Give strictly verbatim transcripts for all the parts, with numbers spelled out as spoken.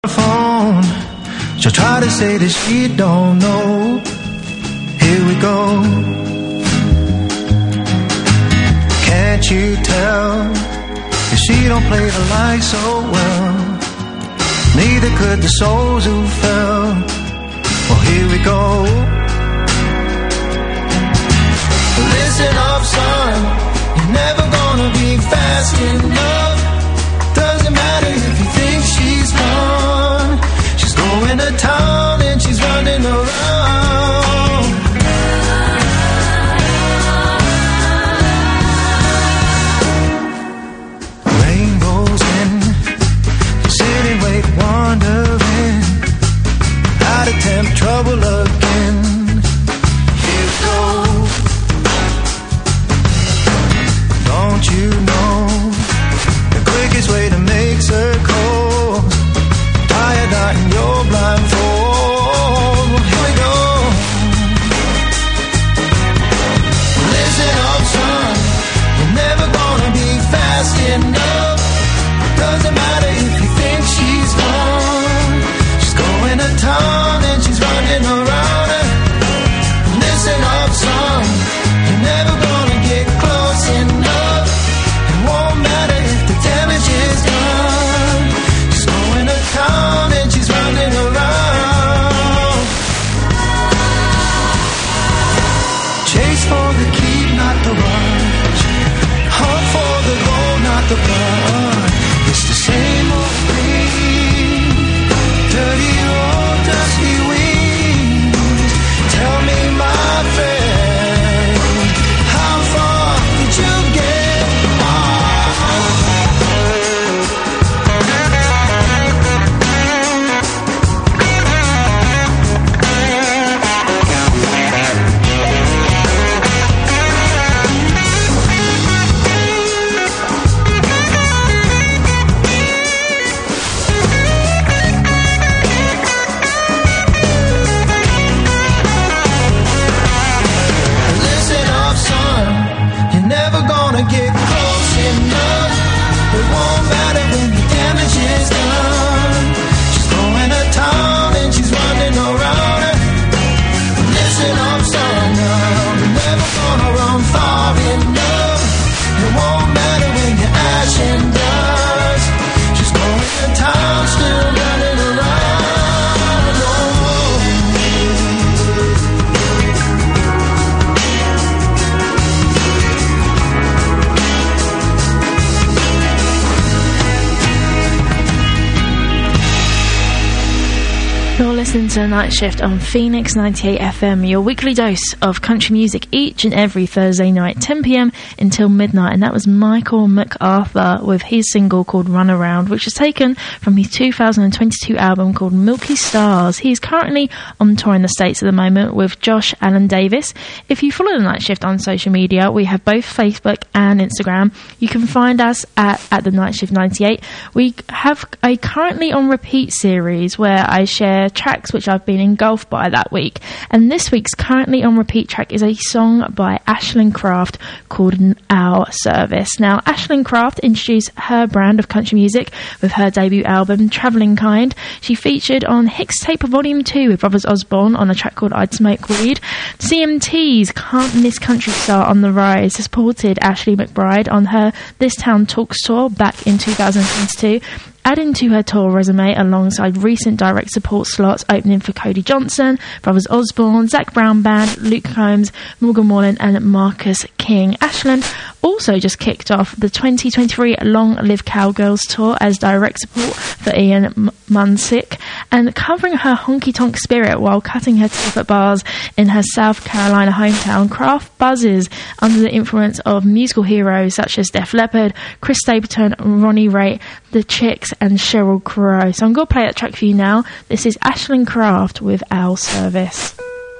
phone. She'll try to say that she don't know. Here we go. Can't you tell that she don't play the light so well? Neither could the souls who fell. Well, here we go. Listen up, son, you're never gonna be fast enough. Doesn't matter if you think she's gone. She's going to town and she's running around. Rainbows in, sitting, wait, wondering how to tempt trouble again. Here we go. Don't you know the quickest way to make circles? Tie a knot in your blindfold. Here we go. Listen up, son, you're never gonna be fast enough. Doesn't matter if you think she's gone. She's going to town and she's running around. Listen up, son, you're never gonna get close enough. It won't matter if the damage is done. She's going to town and she's running around. Chase for the keep, not the rush. Hunt for the goal, not the blood. It's the same old thing. Dirty old dusty wings. Tell me, my friend, how far did you get? Listen up, son, you're never gonna get close enough. It won't matter when the damage is done. She's going to town and she's running around. Listen up, son, you're never gonna run far enough. It won't matter when you're ash and dust. She's going to town, still running around. You're listening to Night Shift on Phoenix ninety-eight F M, your weekly dose of country music each and every Thursday night, ten p.m. until midnight. And that was Michael MacArthur with his single called Run Around, which was taken from his two thousand twenty-two album called Milky Stars. He's currently on tour in the States at the moment with Josh Allen Davis. If you follow the Night Shift on social media, we have both Facebook and Instagram. You can find us at, at the Night Shift ninety-eight. We have a currently on repeat series where I share tracks which I've been engulfed by that week, and this week's currently on repeat track is a song by Ashlyn Craft called Our Service. Now, Ashlyn Craft introduced her brand of country music with her debut album Travelling Kind. She featured on Hicks Tape Volume two with Brothers Osborne on a track called I'd Smoke Weed. C M T's Can't Miss Country Star on the Rise supported Ashley McBride on her This Town Talks tour back in two thousand twenty-two, adding to her tour resume alongside recent direct support slots opening for Cody Johnson, Brothers Osborne, Zac Brown Band, Luke Combs, Morgan Wallen and Marcus King. Ashlyn also just kicked off the twenty twenty-three Long Live Cowgirls tour as direct support for Ian M- Munsick, and covering her honky-tonk spirit while cutting her teeth at bars in her South Carolina hometown. Craft buzzes under the influence of musical heroes such as Def Leppard, Chris Stapleton, Ronnie Raitt, The Chicks and Sheryl Crow. So I'm going to play that track for you now. This is Ashlyn Craft with Our Service.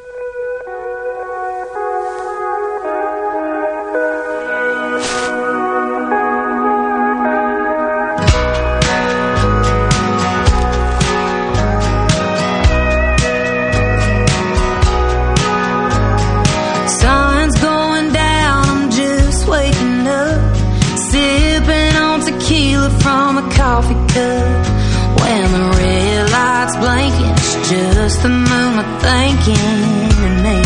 Sun's going down, I'm just waking up, sipping on tequila from a coffee cup. When the red just the moonlight thinking of me.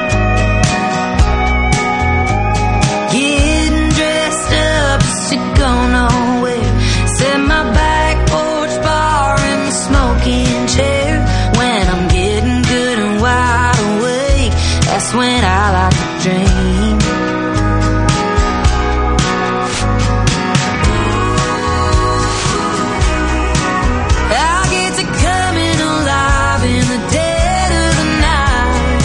Getting dressed up to go nowhere. Set my back porch bar in the smoking chair. When I'm getting good and wide awake, that's when I like to dream. I get to coming alive in the dead of the night.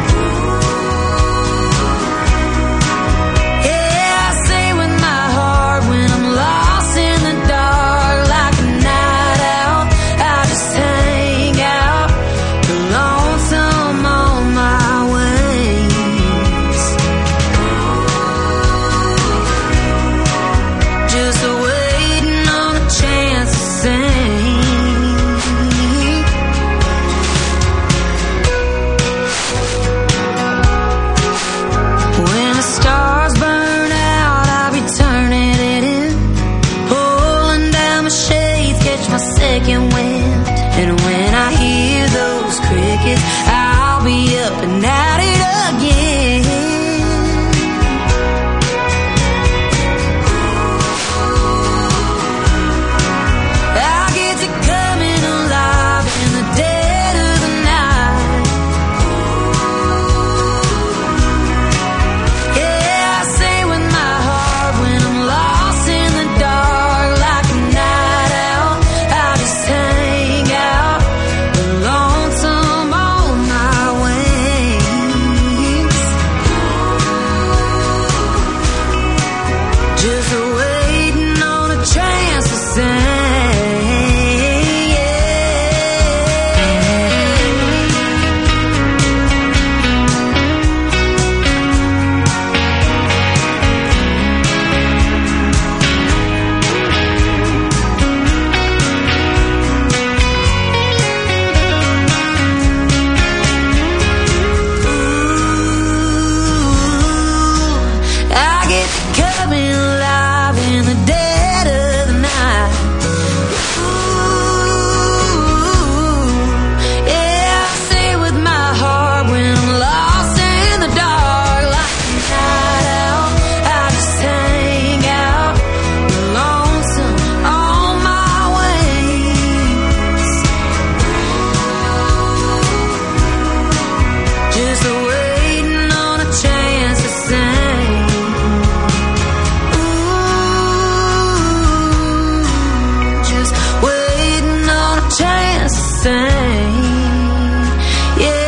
Yeah, I sing with my heart when I'm lost in the dark, like a night out. I just hang out, the lonesome on my ways, just waiting on a chance to sing. When the stars burn out, I'll be turning it in, pulling down my shades, catch my second wind. And when I hear those crickets, I'll be up and at it again. I get to coming alive in the dead of the night. Yeah, I sing with my heart when I'm lost in the dark, like a night out. I just hang out, the lonesome on my wings, just waiting on a chance to sing. I get coming alive in the dead of the night. Ooh, yeah, I sing with my heart when I'm lost in the dark, like a night out. I just hang out, lonesome on my wings, just waiting on a chance to sing. Ooh, just waiting on a chance to sing. Yeah.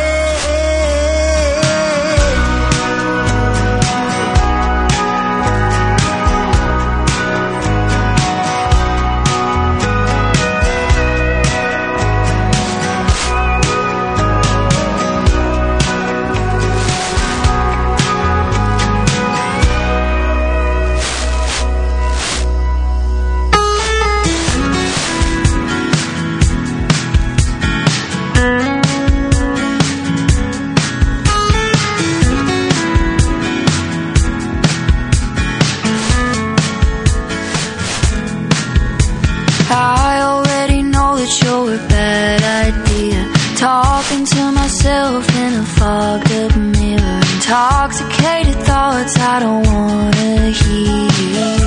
I already know that you're a bad idea. Talking to myself in a fogged up mirror. Intoxicated thoughts I don't wanna hear.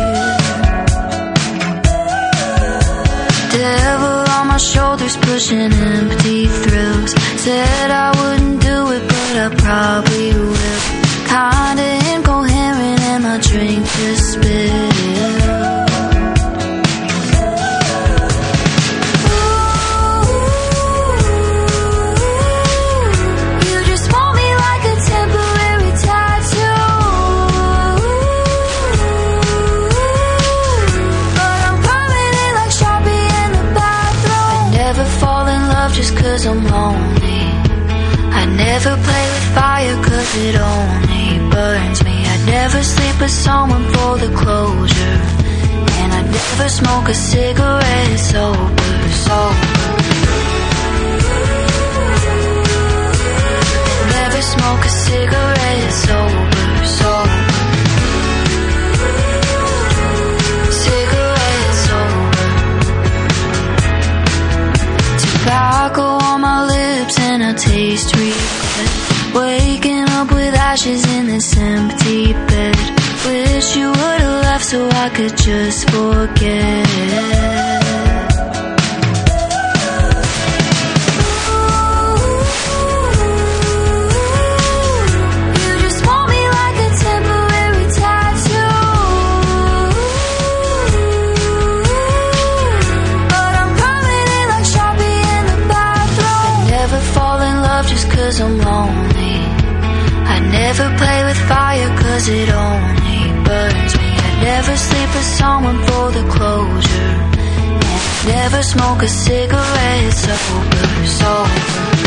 Devil on my shoulders pushing empty thrills. Said I wouldn't do it, but I probably will. Kinda incoherent and my drink just spilled. You just want me like a temporary tattoo, but I'm permanent like Sharpie in the bathroom. I never fall in love just cause I'm lonely. I never play with fire cause it only burns me. I never sleep with someone for the closure, and I never smoke a cigarette sober, sober. Never smoke a cigarette sober, sober. Cigarette sober. Tobacco on my lips and gonna taste regret. Waking up with ashes in this empty bed. Wish you would've left so I could just forget. I'm lonely. I never play with fire cause it only burns me. I never sleep with someone for the closure. And I never smoke a cigarette sober, sober.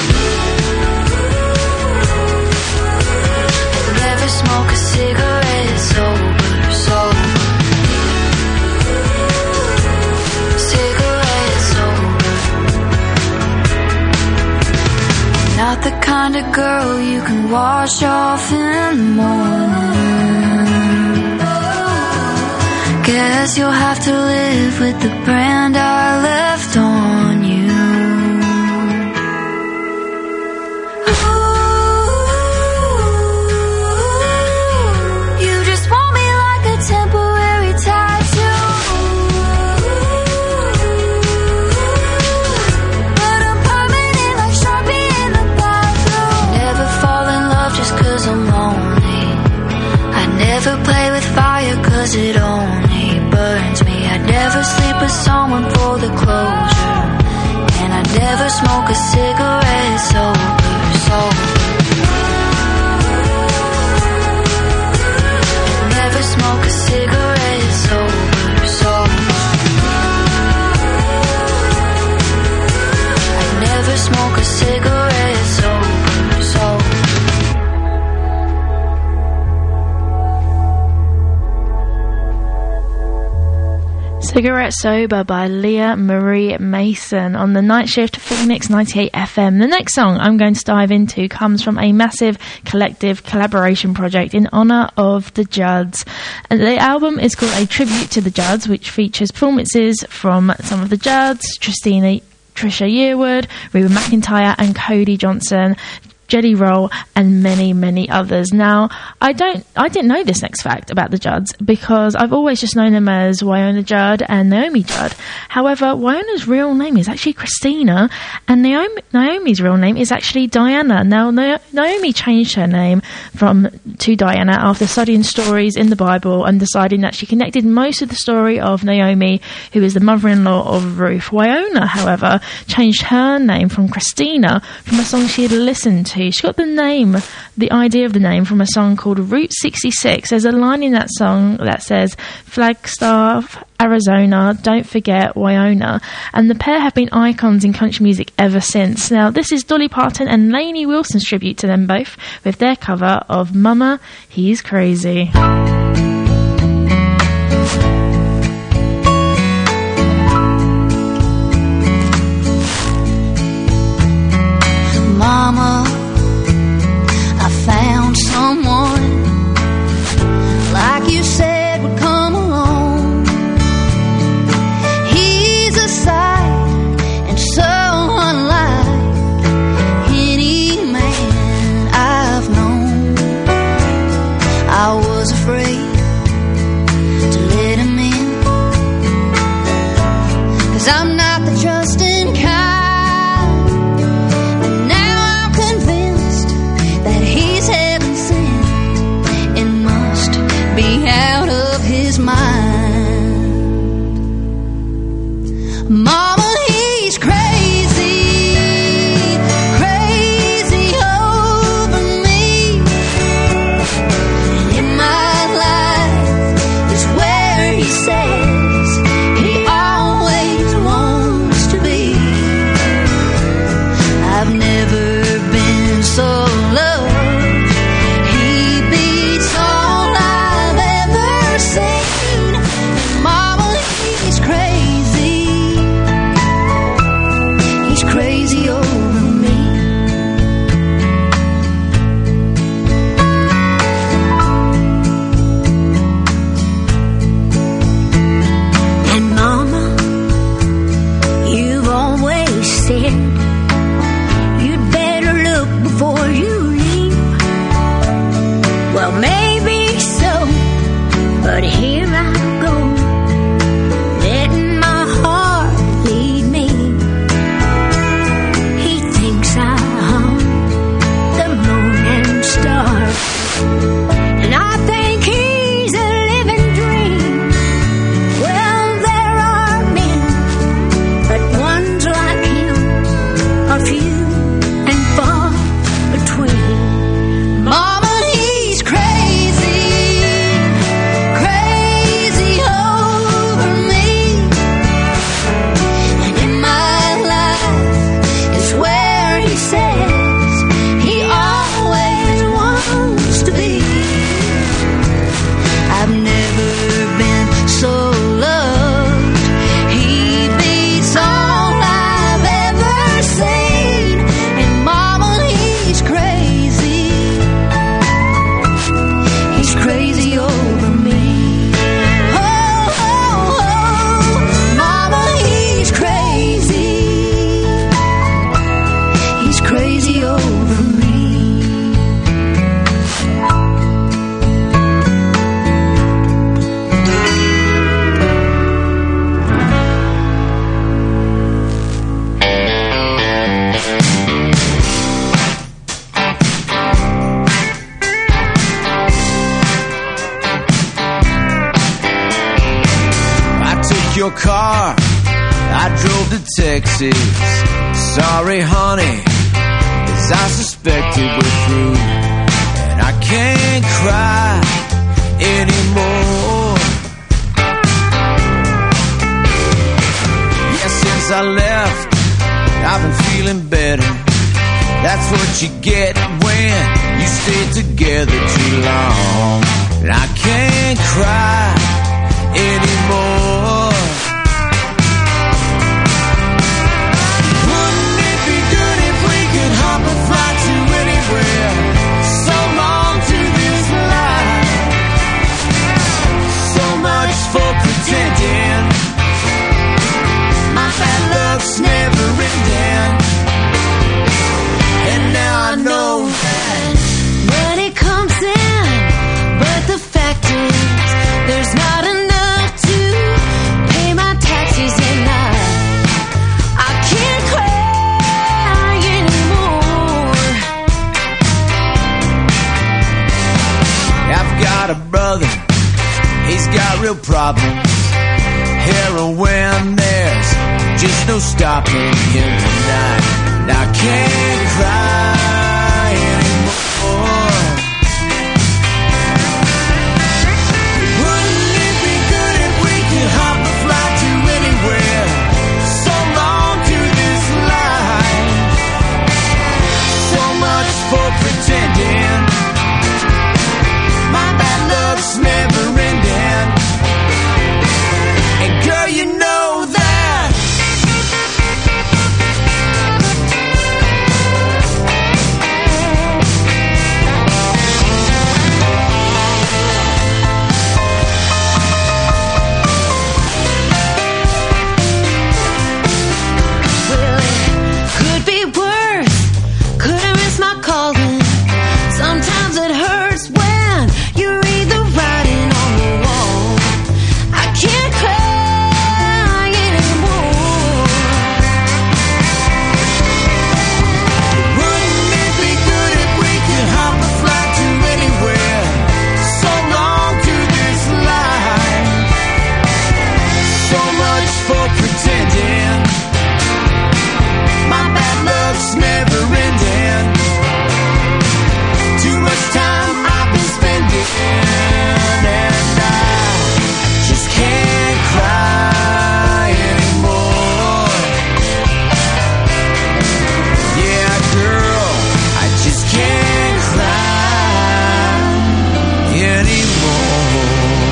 I never smoke a cigarette sober, sober. Cigarette sober. Not the kind of girl you can wash off in the morning. Guess you'll have to live with the brand I left on you. Ooh, you just want me like a temporary tattoo. But I'm permanent like Sharpie in the bathroom. Never fall in love just cause I'm lonely. I never play with fire cause it only burns me. I never sleep with someone for the closure. And I never smoke a cigarette sober, sober. Never smoke a cigarette sober, sober. I never smoke a cigarette sober, sober. Cigarette Sober by Leah Marie Mason on the Night Shift Phoenix ninety-eight F M. The next song I'm going to dive into comes from a massive collective collaboration project in honour of the Judds. And the album is called A Tribute to the Judds, which features performances from some of the Judds, Tristina, Trisha Yearwood, Reba McEntire and Cody Johnson, Jelly Roll and many many others. Now I don't I didn't know this next fact about the Judds because I've always just known them as Wynonna Judd and Naomi Judd. However, Wynonna's real name is actually Christina and Naomi, Naomi's real name is actually Diana. Now Na- Naomi changed her name from to Diana after studying stories in the Bible and deciding that she connected most of the story of Naomi, who is the mother-in-law of Ruth. Wynonna, however, changed her name from Christina from a song she had listened to. She got the name, the idea of the name, from a song called Route sixty-six. There's a line in that song that says, Flagstaff, Arizona, don't forget Wynonna. And the pair have been icons in country music ever since. Now, this is Dolly Parton and Lainey Wilson's tribute to them both with their cover of Mama, He's Crazy. Mama, I found someone like you said would come along. He's a sight and so unlike any man I've known. I was afraid your car, I drove to Texas. Sorry, honey, as I suspected we're through, and I can't cry anymore. Yeah, since I left, I've been feeling better. That's what you get when you stay together too long. And I can't cry anymore. Wouldn't it be good if we could hop and fly to anywhere? So long to this life. So much for pretending. My bad luck's never ending. And now I know that money comes in, but the fact is there's not enough to pay my taxes, and I I can't cry anymore. I've got a brother, he's got real problems. Heroin, there's just no stopping him tonight. And I can't cry anymore. Wouldn't it be good if we could hop a flight to anywhere? So long to this life. So much for pretending. My bad luck's never ending. And girl, you know that. Well, it could be worse. Could have missed my calling. Sometimes it hurts when you read the writing on the wall. I can't cry anymore. Wouldn't it be good if we could hop a flight to anywhere? So long to this life. So much for pretending. My bad luck's never ending. Too much time I've been spending, and I just can't cry anymore. Yeah, girl, I just can't cry anymore.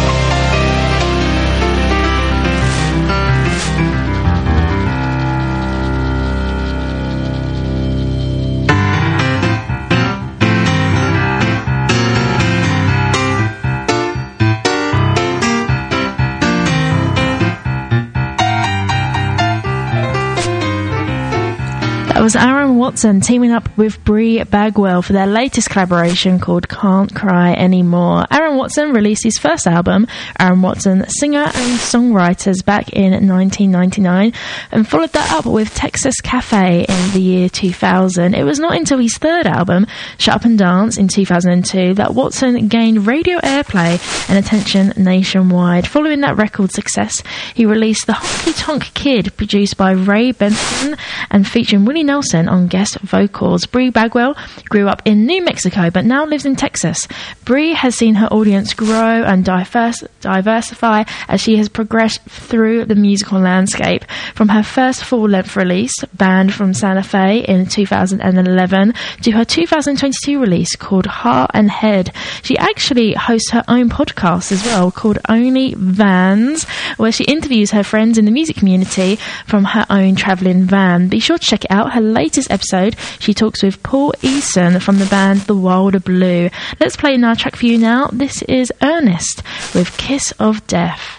That was Aaron Watson teaming up with Brie Bagwell for their latest collaboration called Can't Cry Anymore. Aaron Watson released his first album, Aaron Watson, Singer and Songwriters, back in nineteen ninety-nine, and followed that up with Texas Cafe in the year two thousand. It was not until his third album, Shut Up and Dance, in two thousand two, that Watson gained radio airplay and attention nationwide. Following that record success, he released The Honky Tonk Kid, produced by Ray Benson and featuring Willie Nelson on guest vocals. Brie Bagwell grew up in New Mexico but now lives in Texas. Brie has seen her audience grow and diverse, diversify as she has progressed through the musical landscape. From her first full-length release, Band from Santa Fe, in two thousand eleven, to her two thousand twenty-two release called Heart and Head. She actually hosts her own podcast as well called Only Vans, where she interviews her friends in the music community from her own travelling van. Be sure to check it out. Her latest episode, she talks with Paul Eason from the band The Wilder Blue. Let's play another track for you now. This is Ernest with Kiss of Death.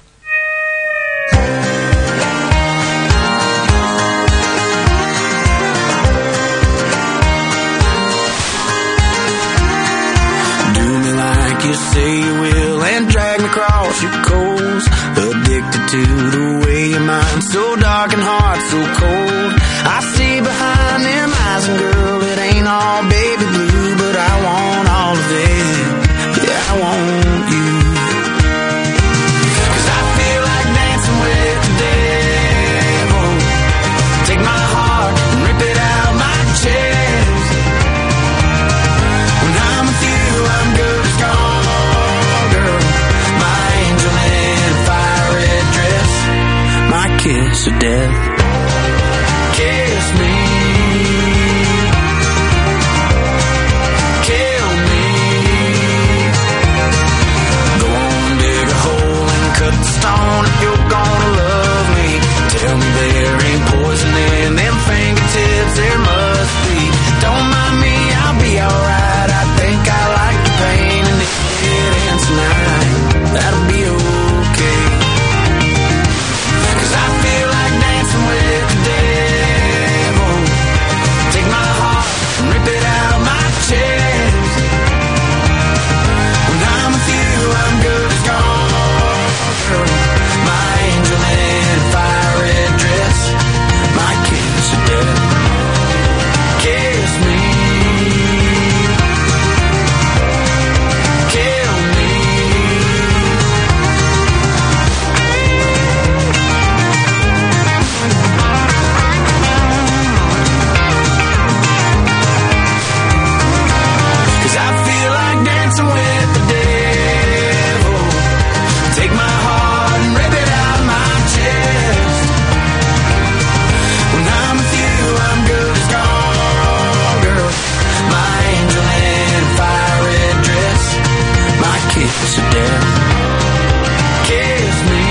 Do me like you say you will and drag me across your coals. Addicted to the way your mind's so dark and heart so cold. I see behind them eyes, and girl, it ain't all baby blue, but I want all of it. Yeah, I want you. 'Cause I feel like dancing with the death. Kiss me, kill me. Go on, dig a hole and cut the stone if you're gonna love me. Tell me there ain't poison in them fingertips, there must be. Don't mind me, I'll be alright. I think I like the pain, and if it ends tonight, that'll be okay. Cause I feel like dancing with the devil. Take my heart and rip it out my chest. When I'm with you, I'm good as gone, girl. My angel in a fire red dress, my kiss of death. Kiss me, kill me. Cause I feel like dancing with the devil. Take my heart and rip it out my chest. When I'm with you, I'm good as gone, girl. My angel in a fire red dress, my kiss of death. Kiss me,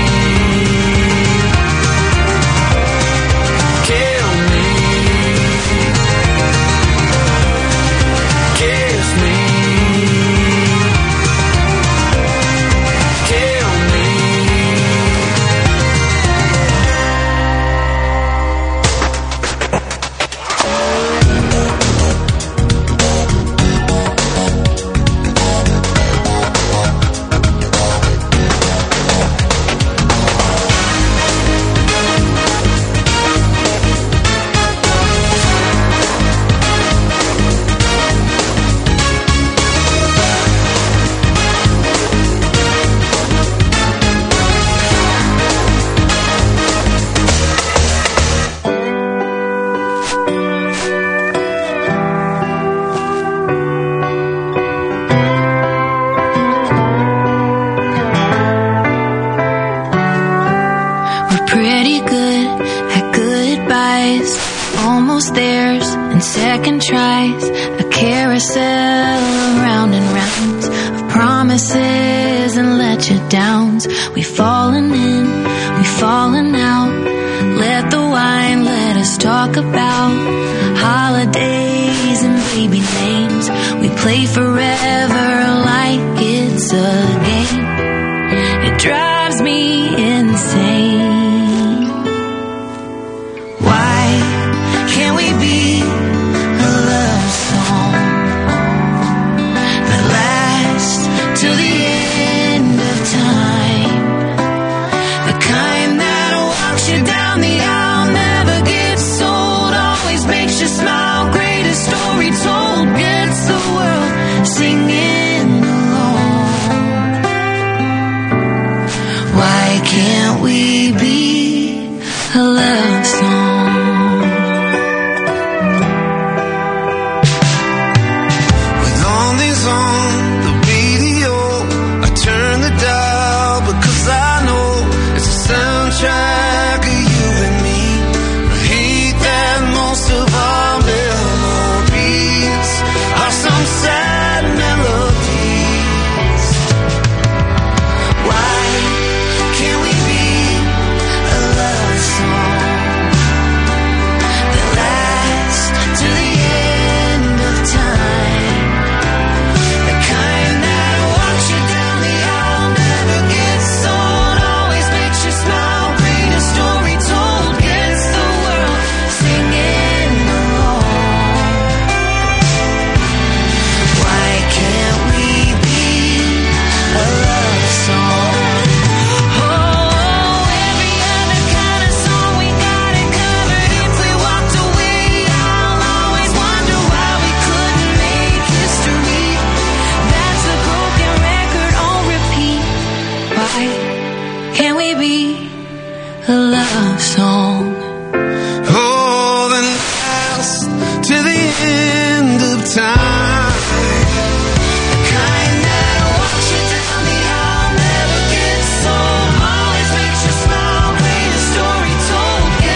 kill me, kiss me, kill me. We're pretty good at goodbyes, almost theirs and second tries. A carousel of round and rounds of promises and let you downs. We've fallen in, we've fallen out. Let the wine let us talk about holidays and baby names. We play forever like it's a game. It drives me insane. Why can't we be a love song that lasts till the end of time? The kind that walks you down the aisle, never gets old, always makes you smile. Greatest story told, gets the world singing along. Why can't we be a love song? With all these on the radio, I turn the dial because I know it's a soundtrack of you and me. I hate that most of our memories are some sad melodies. Why can't we be a love song that lasts to the end of time? The kind that walks you down the aisle, never gets old, always makes you smile. Greatest story told, gets the world singing along. Why can't we be a love song? Oh, every other kind of song we got it covered. If we walked away, I'll always wonder why we couldn't make history. That's a broken record on repeat. Why can't we be a love song? Oh, then last to the end of time. The kind that walks you down the aisle, never gets old, always makes you smile. Greatest story told,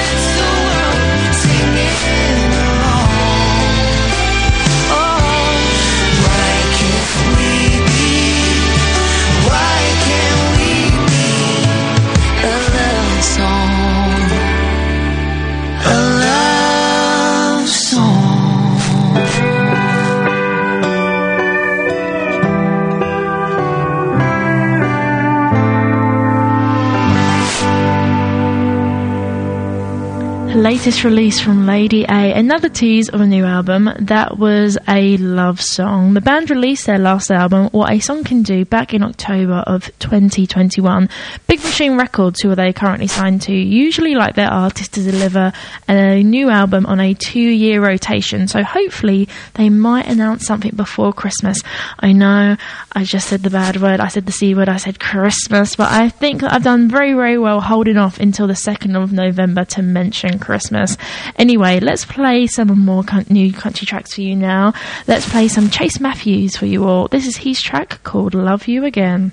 latest release from Lady A, another tease of a new album. That was a love song. The band released their last album, What a Song Can Do, back in October of twenty twenty-one. Big Machine Records, who are they currently signed to, usually like their artists to deliver a new album on a two-year rotation, so hopefully they might announce something before Christmas. I know I just said the bad word, I said the C word, I said Christmas, but I think I've done very, very well holding off until the second of November to mention Christmas. Anyway, let's play some more new country tracks for you now. Let's play some Chase Matthews for you all. This is his track called Love You Again.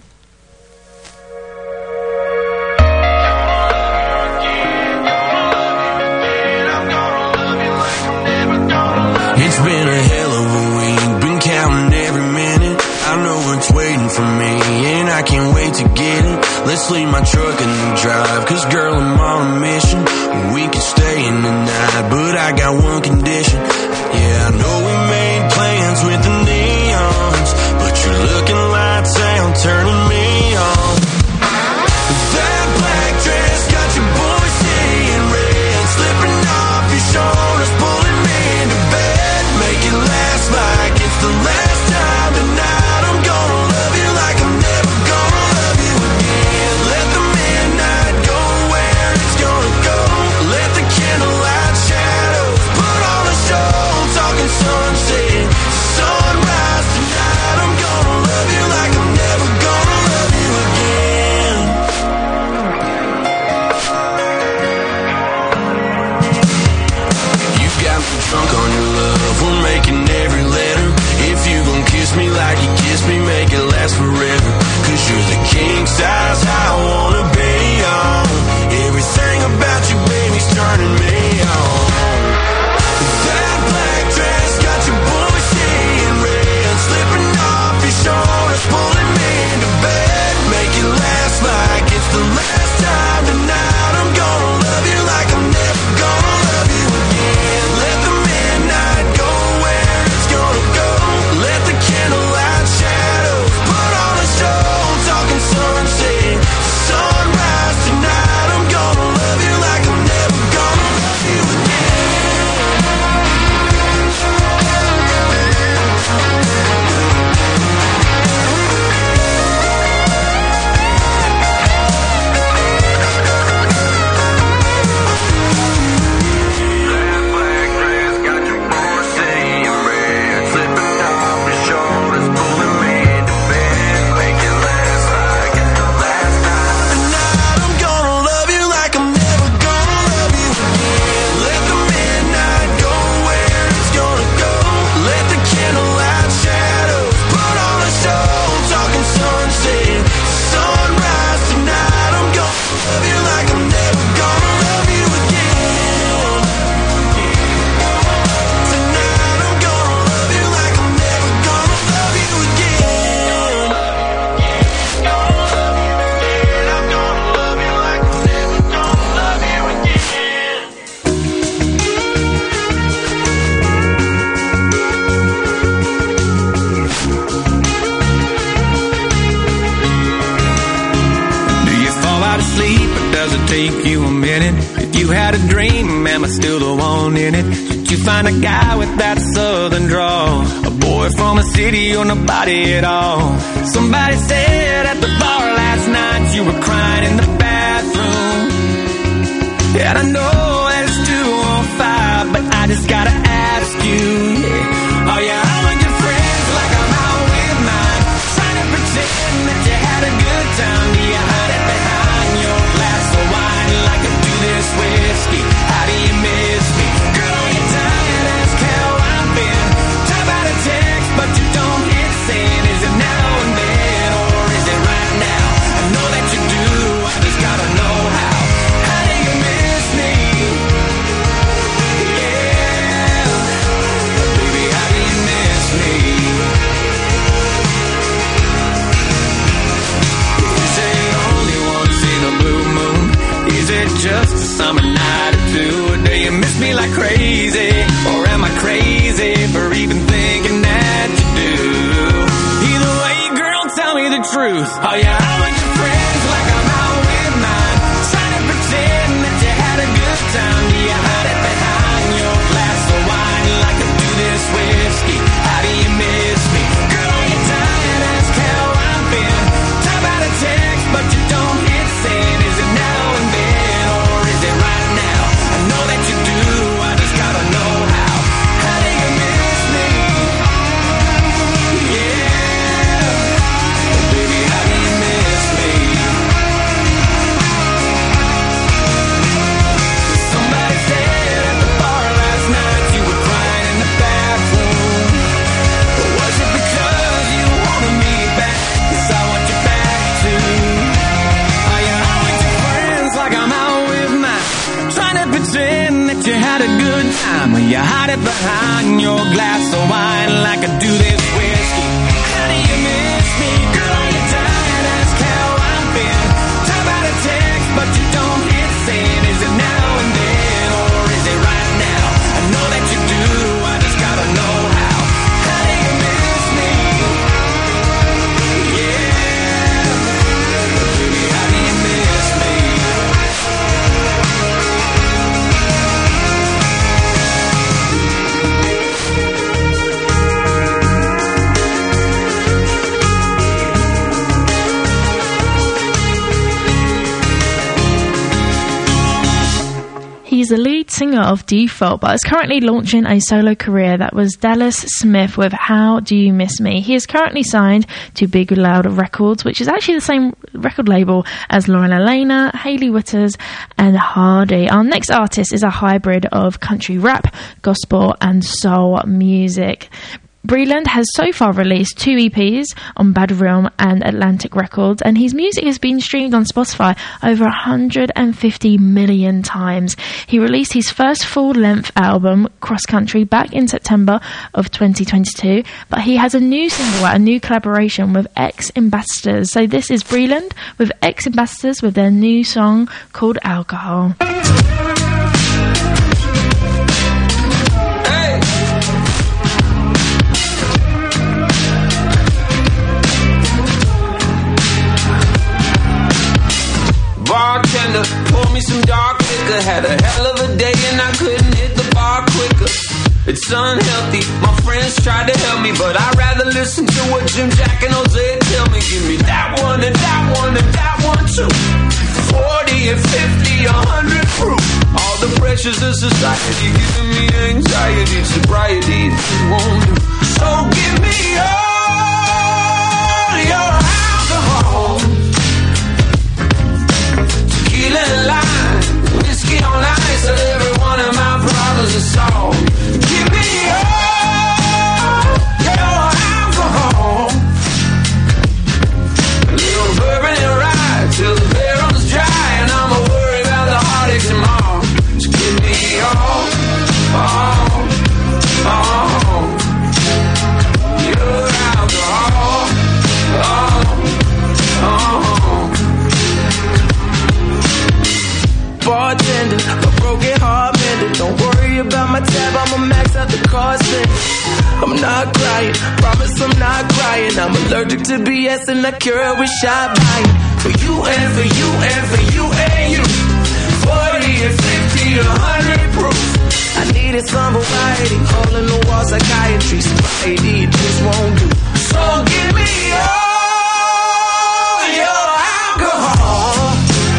It's been a hell of a week, been counting every minute. I know it's waiting for me, and I can't wait to get it. Let's leave my truck in the drive, cause girl, I'm on a mission. We could stay in the night, but I got one condition. Yeah, I know we made plans with the neons, but you're looking lights out, turning me on. That black dress got your boy saying red, slipping off your shoulders, pulling me into bed. Make it last like it's the last time tonight. I'm gonna love you like I'm never gonna love you again. Let the midnight go where it's gonna go. Let the candlelight shadows put on a show. Talking sunset, sunrise tonight. I'm gonna love you like I'm never gonna love you again. You got me drunk on your love, we're making every letter. If you gon' kiss me like you kiss me, make it last forever. Cause you're the king size I wanna be on. Everything about you, baby's turning me on. That black dress got your boy seeing red, slipping off your shoulders, pulling me into bed. Make it last like it's the last time tonight. I'm gonna love you like I'm never gonna love you again. Let the midnight go where it's gonna go. Let the candlelight shadows put on a show. Talking sunset, sunrise tonight. I'm gonna love you like I'm never gonna love you again. That black dress got your boy saying red, slipping off your shoulders, pulling me into bed. Make it last like it's the last time tonight. I'm gonna love you like I'm never gonna love you again. Let the midnight go where it's gonna go. Let the candlelight shadows put on a show. Talking sunset, sunrise tonight. I'm gonna love you like I'm never gonna love you again. Tonight I'm gonna love you like I'm never gonna love you again. I'm gonna love you like I'm never gonna love you again. Do you fall out of sleep or does it take you a minute? If you had a dream, am I still the one in it? Did you find a guy with that southern drawl? A boy from a city or nobody at all? Somebody said at the bar last night you were crying in the bathroom. And I know that it's two on five, but I just gotta ask you, yeah. Oh yeah, I'm with your friends like I'm out with mine, trying to pretend that you had a good time. Do you hide it behind your glass of wine like I do this whiskey? How do you miss me? Girl, are you tired? Ask how I've been. Talk about a text, but you don't hit send. Is it now and then, or is it right now? I know that you do, I just gotta know how. How do you miss me? Yeah, baby, how do you miss me? Is it only once in a blue moon? Is it just a summer night or two? Or do you miss me like crazy? Or am I crazy for even thinking that you do? Either way, girl, tell me the truth. Oh yeah, I'm with your friends like I'm out with mine, trying to pretend that you had a good time. Do you hide it you hide it behind your glass of wine like I do this whiskey. How do you miss me? Girl, are you dying? Ask how I've been. Talk about a text, but you don't hit send. Is it now and then, or is it right now? I know that you do, I just gotta know how. How do you miss me? Yeah, baby, how do you miss me? He's the lead singer of Default, but is currently launching a solo career. That was Dallas Smith with How Do You Miss Me. He is currently signed to Big Loud Records, which is actually the same record label as Lauren Elena, Hayley Whitters and Hardy. Our next artist is a hybrid of country rap, gospel and soul music. Breland has so far released two E Ps on Bad Realm and Atlantic Records, and his music has been streamed on Spotify over one hundred fifty million times. He released his first full-length album, Cross Country, back in September of twenty twenty-two, but he has a new single out, a new collaboration with X Ambassadors. So this is Breland with X Ambassadors with their new song called Alcohol. Bartender, pour me some dark liquor. Had a hell of a day and I couldn't hit the bar quicker. It's unhealthy, my friends tried to help me, but I'd rather listen to what Jim, Jack and Jose tell me. Give me that one and that one and that one too. Forty and fifty, a hundred proof. All the pressures of society giving me anxiety. Sobriety won't do. So give me all your alcohol. Tequila and lime, whiskey on ice, till every one of my problems is solved. Give me all your alcohol. A little bourbon and rye till the barrel's dry, and I'ma worry about the heartaches tomorrow. So give me all, all, all your alcohol, all, all. Bartender, a broken heart mender. Don't worry about my tab, I'ma max out the car spend. I'm not crying, promise I'm not crying. I'm allergic to B S and I cure it with shot buying. For you and for you and for you and you. Forty and fifty, a hundred proof. I needed some variety, hole in the wall psychiatry. Sobriety, it just won't do. So give me all your alcohol.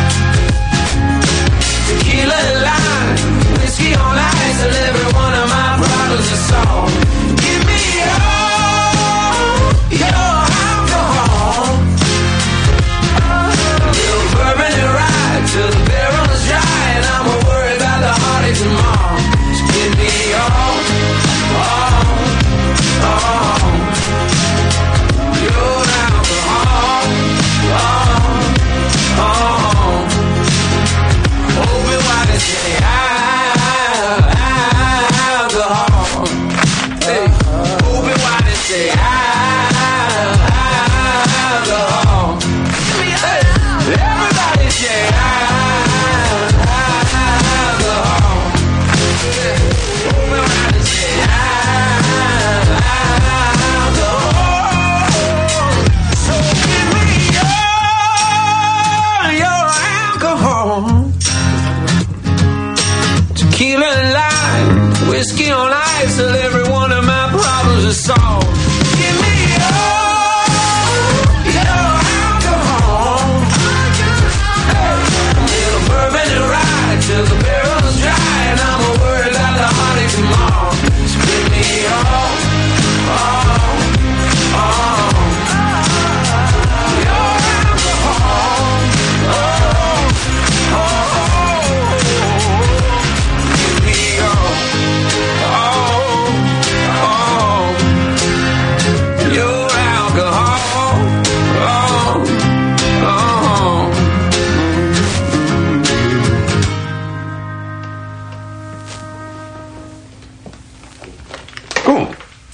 Tequila and lime, whiskey on ice, till every one of my problems is solved. Give me all your alcohol. A little bourbon and rye till the barrel is dry, and I'ma worry about the heartache tomorrow. So give me all, all, all your alcohol, all, all. Open wide and say alcohol. Hey, open wide and say alcohol. Hey, everybody say alcohol. Open wide and say alcohol. So give me all your alcohol. Tequila and lime, whiskey on ice, till every one of my problems is solved. Give me all your alcohol. Hey, a little bourbon and rye till the barrel's dry, and I'ma worry about the heartache tomorrow. So give me all, all, all your alcohol. Oh, oh, oh. Give me all, all Cool.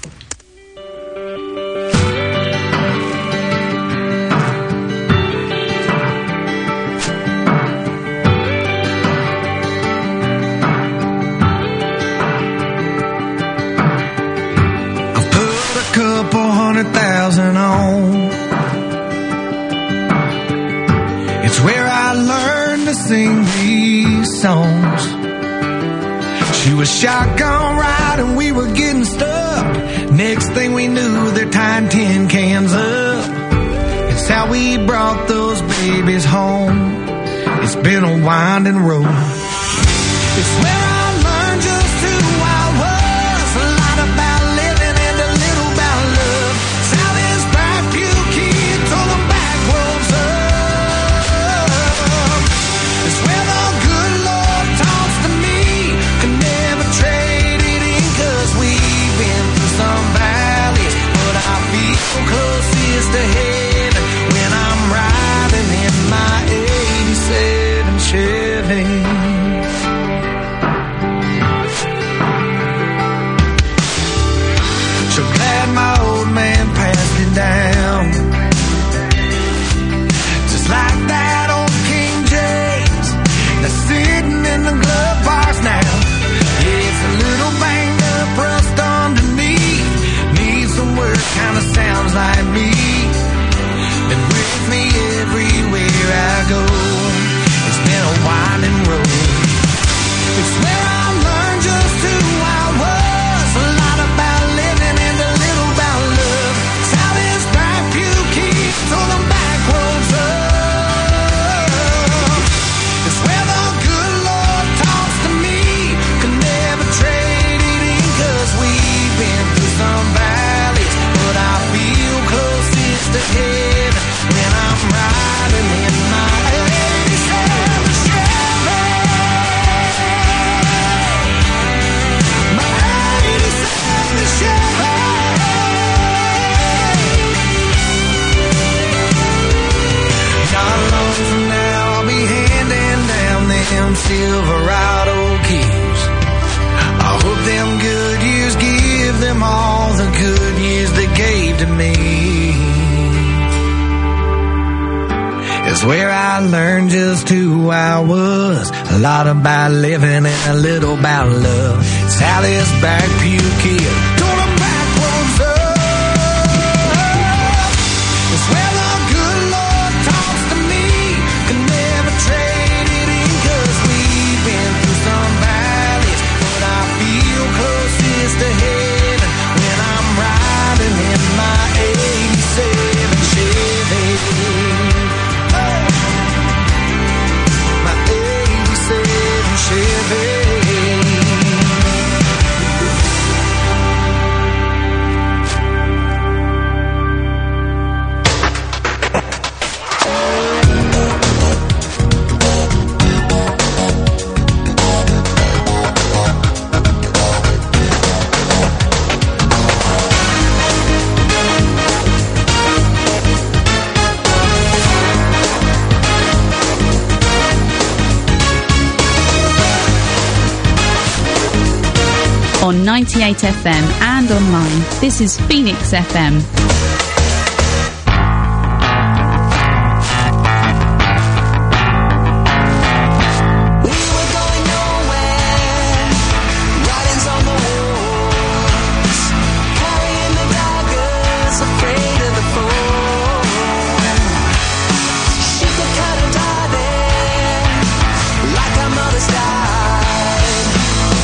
Thousand on. It's where I learned to sing these songs. She was shotgun riding, we were getting stuck. Next thing we knew, they're tying tin cans up. It's how we brought those babies home. It's been a winding road. It's where I learned just who I was. A lot about living and a little about love. It's how this bright few kids told them back roads up. It's where the good Lord talks to me. Could never trade it in, cause we've been through some valleys, but I feel closest to heaven when I'm riding in my eighty-seven Chevy. So glad my old man passed it down. Just like that old King James that's sitting in the glove box now. Yeah, it's a little banged up, rust underneath. Needs some work, kinda sounds like me. Been with me everywhere I go. It's been a winding road. It's where I learned just who I was. A lot about living and a little about love. It's how this bright few kids told them back roads up. It's where the good Lord talks to me. Could never trade it in, cause we've been through some valleys, but I feel closest to heaven when I'm riding in my eighty-seven Chevy. My eighty-seven Chevy. Not long from now, I'll be handing down them Silverado keys. I hope them good years give them all the good years they gave to me. It's where I learned just who I was. A lot about living and a little about love. It's how this back pew kid told them back roads up. It's where the good Lord talks to me. Can never trade it in, cause we've been through some valleys, but I feel closest to heaven when I'm riding in my eighty-seven Chevy. My eighty-seven Chevy. On ninety-eight F M and online. This is Phoenix F M.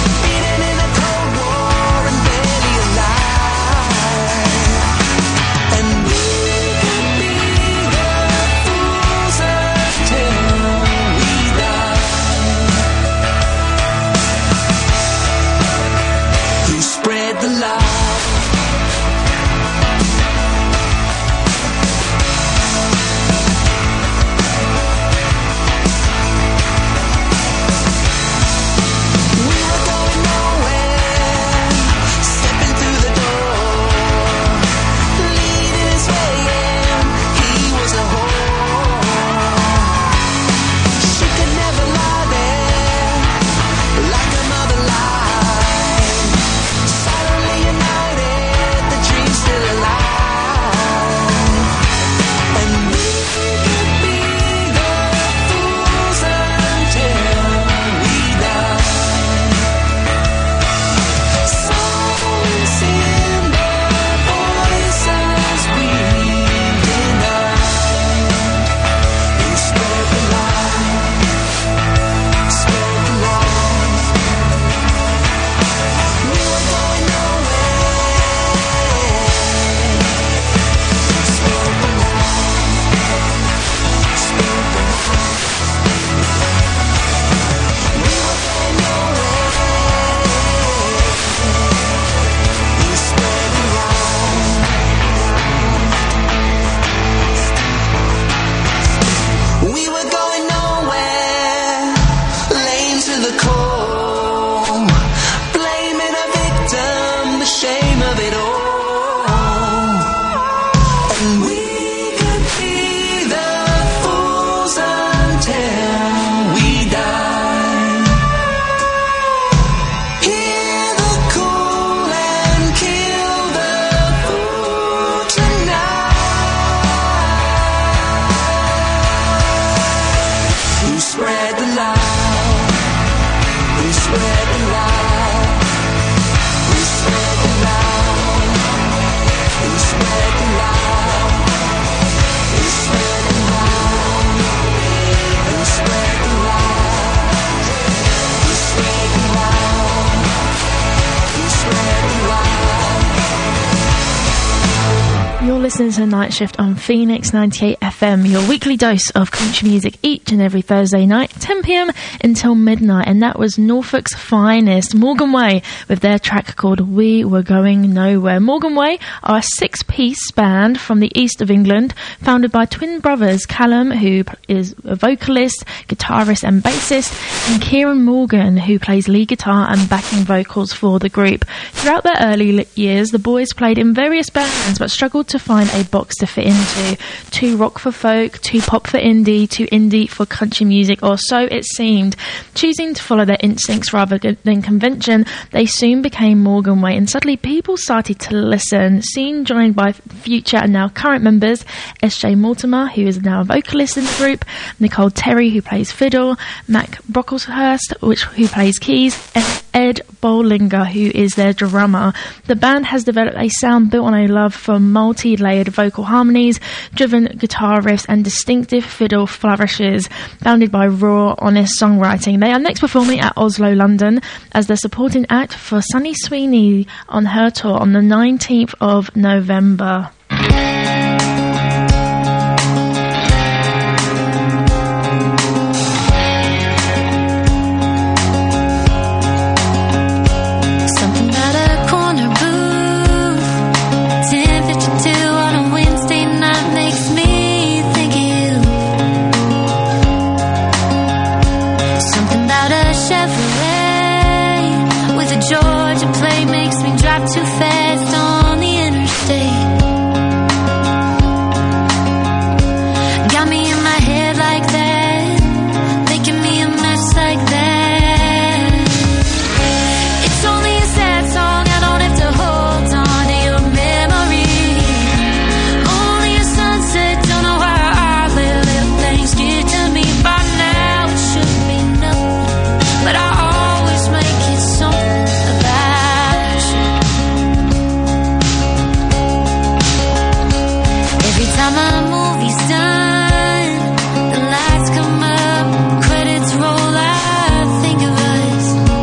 Beaten in a cold war and barely alive. You're listening to Night Shift on Phoenix ninety-eight F M, your weekly dose of country music each and every Thursday night, ten p m until midnight. And that was Norfolk's finest, Morgan Way, with their track called We Were Going Nowhere. Morgan Way are a six-piece band from the east of England, founded by twin brothers Callum, who is a vocalist, guitarist and bassist, and Kieran Morgan, who plays lead guitar and backing vocals for the group. Throughout their early years, the boys played in various bands but struggled to find a box to fit into. Too rock for folk, too pop for indie, too indie for country music, or so it seemed. Choosing to follow their instincts rather than convention, they soon became Morgan Way, and suddenly people started to listen. Soon joined by future and now current members S J Mortimer, who is now a vocalist in the group, Nicole Terry, who plays fiddle, Mac Brocklehurst, which who plays keys, and Ed Bollinger, who is their drummer. The band has developed a sound built on a love for multi-layered vocal harmonies, driven guitar riffs, and distinctive fiddle flourishes, bounded by raw, honest songwriting. They are next performing at Oslo, London, as the supporting act for Sunny Sweeney on her tour on the nineteenth of November. Too fast on the interstate. Got me in my head like that, making me a mess like that. It's only a sad song, I don't have to hold on to your memory. Only a sunset, don't know why our little things get to me. By now it should be nothing, but I always make it something about you. Every time a movie's done, the lights come up, credits roll, I think of us.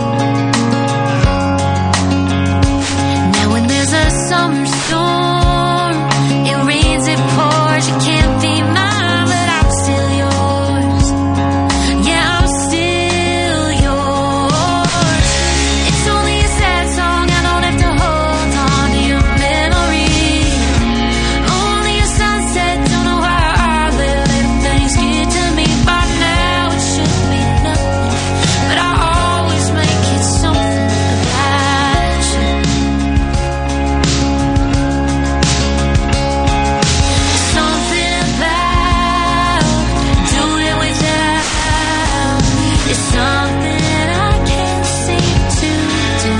Now when there's a summer storm, it rains, it pours, you can't be mine, but I'm still yours. Yeah, I'm still yours. It's only a sad song, I don't have to hold on to your memory. Only a sunset, don't know why our little things get to me. By now it should be nothing, but I always make it something about you. Something about do it without. It's something I can't seem to do.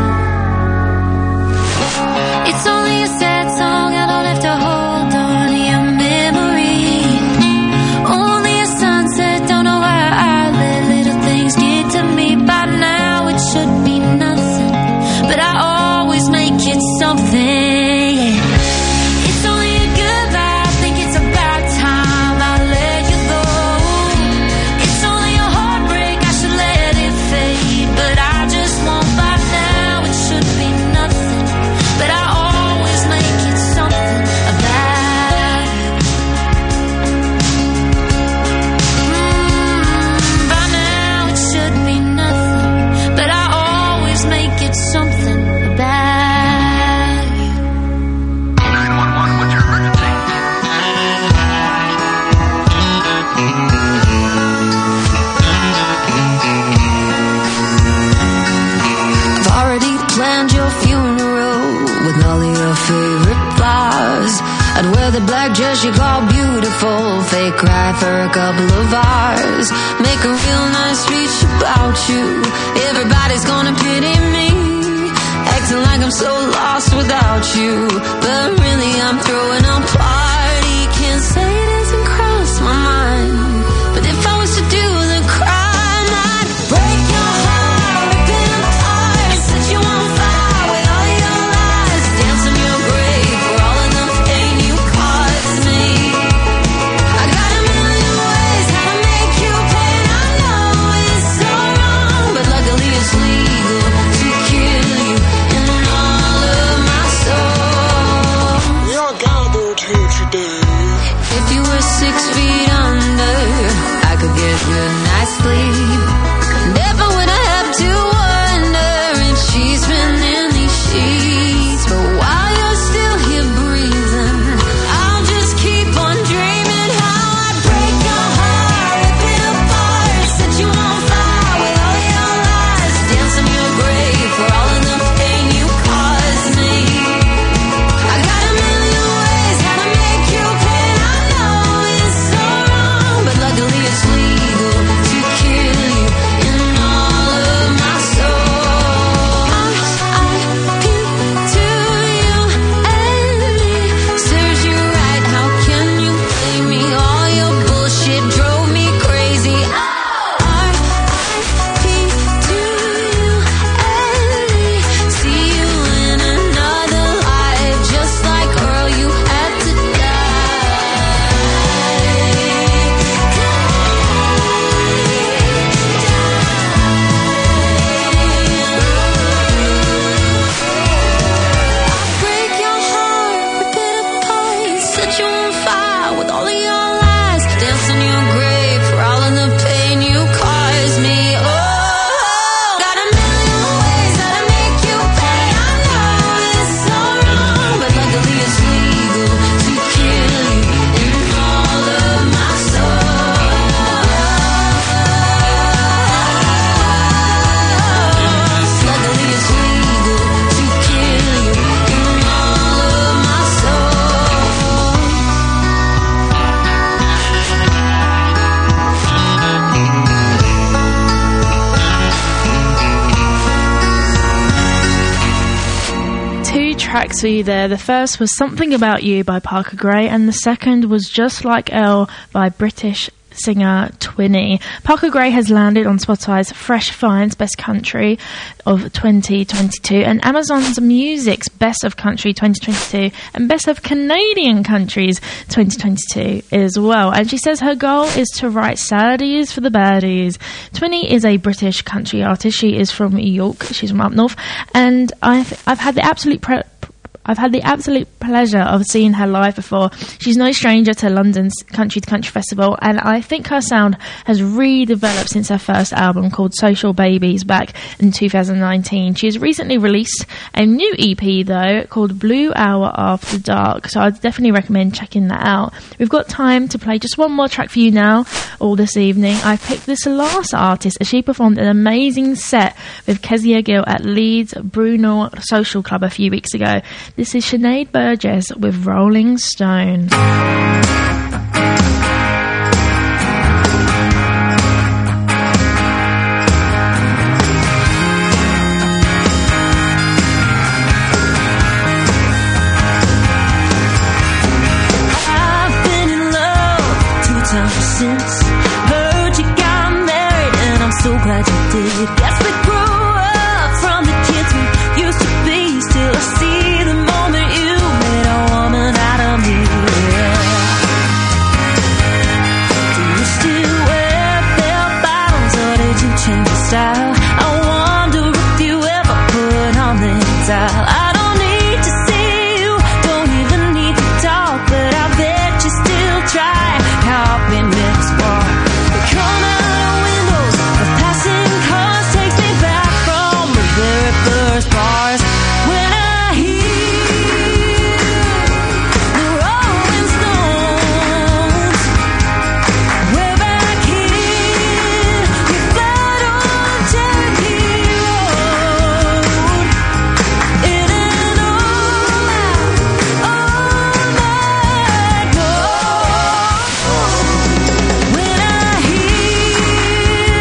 It's only a sad song, I don't have to hold on to your memory. Only a sunset, don't know why our little things get to me. By now it should be nothing, but I always make it something. It's only a goodbye, I think it's about time I let you go. It's only a heartbreak, I should let it fade, but I just won't. By now it should be nothing, but I always make it something about you. Mm, by now it should be nothing, but I always make it something about you. nine one one, what's your emergency? I've already planned your funeral with all of your favorite flowers. I'd wear the black dress you call beautiful, fake cry for a couple of hours. Make a real nice speech about you. Everybody's gonna pity me, acting like I'm so lost without you, but really I'm throwing a party. Can't say it hasn't crossed my mind, but if I was to do the crime, I'd break your heart, rip it apart, and set you on fire with all your lies. Dance on your grave for all of the pain you caused me. I got a million ways how to make you pay, and I know it's so wrong, but luckily it's legal to kill you in all of my soul. We all gotta do tracks for you there. The first was Something About You by Parker Gray, and the second was Just Like Elle by British singer Twinny. Parker Gray has landed on Spotify's Fresh Finds Best Country of twenty twenty-two and Amazon's Music's Best of Country twenty twenty-two and Best of Canadian Countries twenty twenty-two as well. And she says her goal is to write saddies for the baddies. Twinny is a British country artist. She is from York. She's from up north, and I've I've had the absolute pre- I've had the absolute pleasure of seeing her live before. She's no stranger to London's Country to Country Festival, and I think her sound has redeveloped since her first album called Social Babies back in two thousand nineteen. She has recently released a new E P, though, called Blue Hour After Dark, so I'd definitely recommend checking that out. We've got time to play just one more track for you now, all this evening. I picked this last artist as she performed an amazing set with Kezia Gill at Leeds Brunel Social Club a few weeks ago. This is Sinead Burgess with Rolling Stone. I've been in love two times since. Heard you got married and I'm so glad you did. Guess we grew up from the kids we used to be. Still I see the moment you made a woman out of me. Do you still wear bell bottoms or did you change your style? I wonder if you ever put on the dial. I don't need to see you, don't even need to talk, but I bet you still try. Help me next walk. We come out of windows, the passing cars takes me back from the very first bars. When I hear the Rolling Stones, way back here, you flat on Cherokee Road. It ain't all out, all night long. When I hear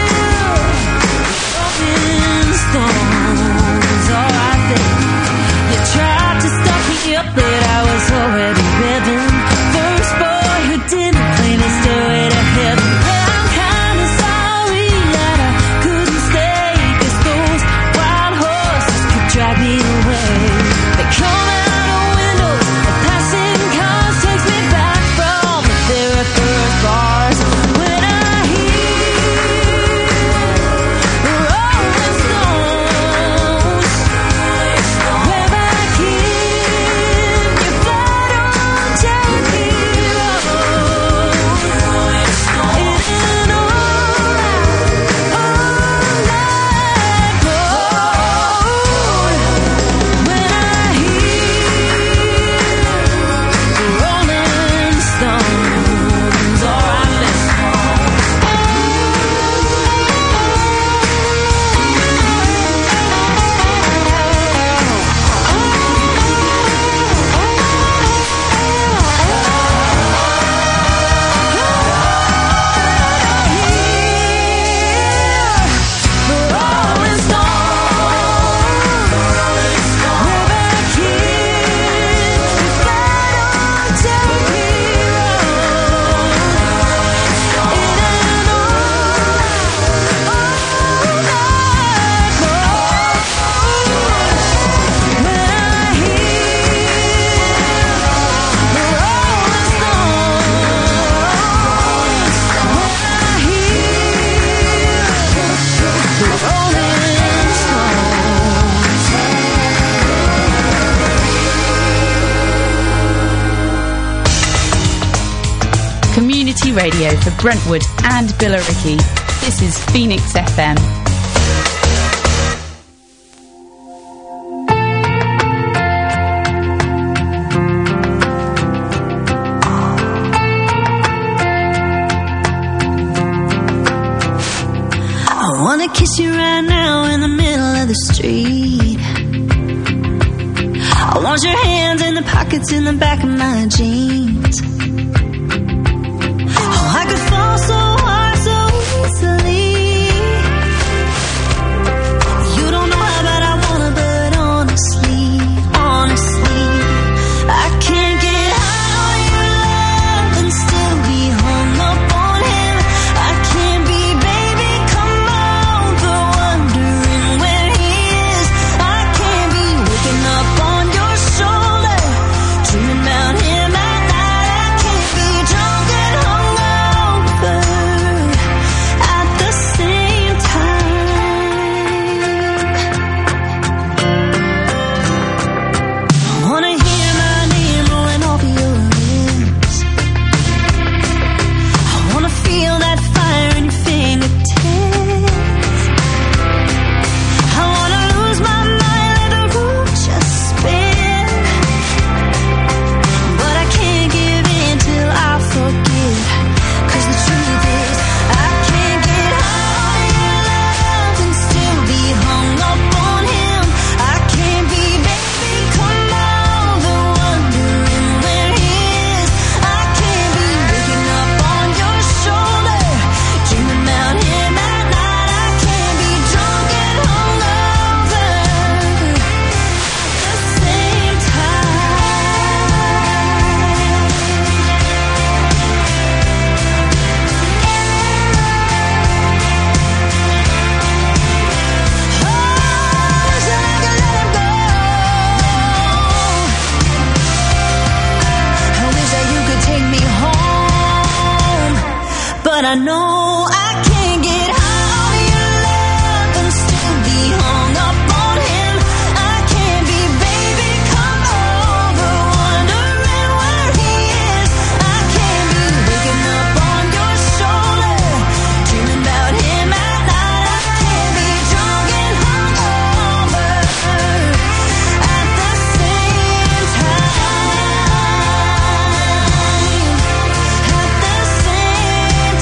Rolling Stones, all I think you tried to stop me up, but I was already living. First boy who didn't claim his stairway to heaven. Yeah, I'm kinda sorry that I couldn't stay, 'cause those wild horses could drag me away. They come out of windows, the passing cars takes me back from the very first bars. When I hear the Rolling Stones, way back here, you flat on Cherokee Road. It ain't all right, all night road. When I hear the Rolling Stones, all right, let's Community radio for Brentwood and Billericay. This is Phoenix F M. I wanna kiss you right now in the middle of the street. I want your hands in the pockets in the back of my jeans. Oh, I could fall so hard so easily. You don't know how bad I wanna, but honestly, honestly, know I can't get high on your love and still be hung up on him. I can't be baby come over wondering where he is. I can't be waking up on your shoulder dreaming about him at night. I can't be drunk and hungover at the same time. At the same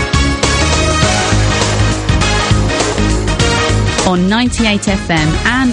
on ninety-eight F M and